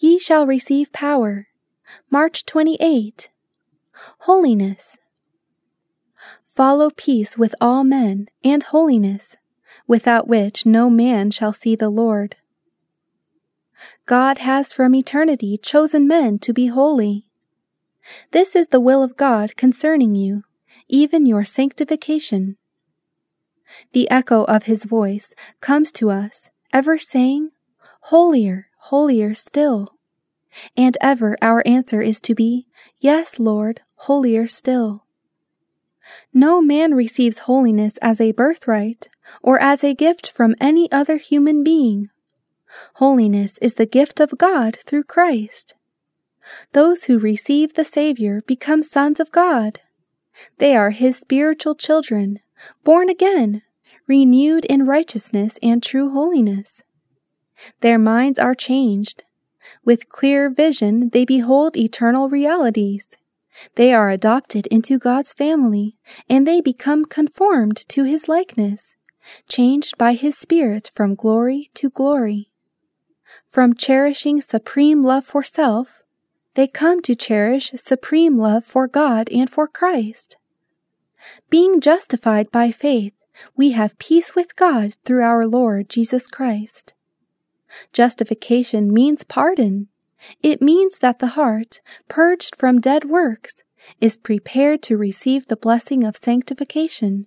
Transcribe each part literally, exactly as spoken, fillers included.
Ye shall receive power. March twenty-eighth. Holiness. Follow peace with all men, and holiness, without which no man shall see the Lord. God has from eternity chosen men to be holy. This is the will of God concerning you, even your sanctification. The echo of his voice comes to us, ever saying, Holier, holier still. And ever our answer is to be, Yes, Lord, holier still. No man receives holiness as a birthright or as a gift from any other human being. Holiness is the gift of God through Christ. Those who receive the Savior become sons of God. They are his spiritual children, born again, renewed in righteousness and true holiness. Their minds are changed. With clear vision they behold eternal realities. They are adopted into God's family, and they become conformed to his likeness, changed by his Spirit from glory to glory. From cherishing supreme love for self, they come to cherish supreme love for God and for Christ. Being justified by faith, we have peace with God through our Lord Jesus Christ. Justification means pardon. It means that the heart, purged from dead works, is prepared to receive the blessing of sanctification.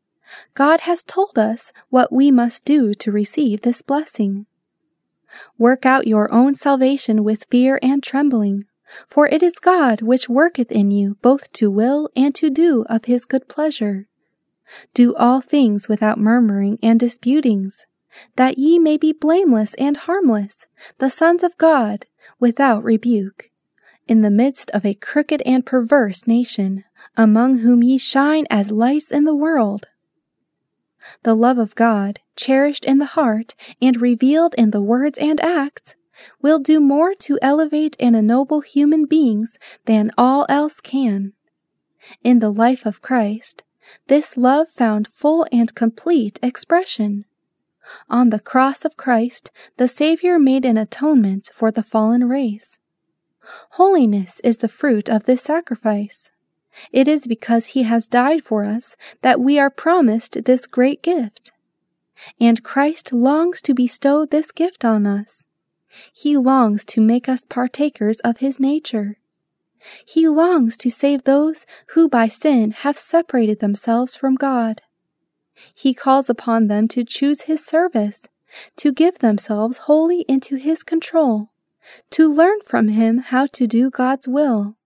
God has told us what we must do to receive this blessing. Work out your own salvation with fear and trembling, for it is God which worketh in you both to will and to do of his good pleasure. Do all things without murmuring and disputings, that ye may be blameless and harmless, the sons of God, without rebuke, in the midst of a crooked and perverse nation, among whom ye shine as lights in the world. The love of God, cherished in the heart and revealed in the words and acts, will do more to elevate and ennoble human beings than all else can. In the life of Christ, this love found full and complete expression. On the cross of Christ, the Savior made an atonement for the fallen race. Holiness is the fruit of this sacrifice. It is because he has died for us that we are promised this great gift. And Christ longs to bestow this gift on us. He longs to make us partakers of his nature. He longs to save those who by sin have separated themselves from God. He calls upon them to choose his service, to give themselves wholly into his control, to learn from him how to do God's will.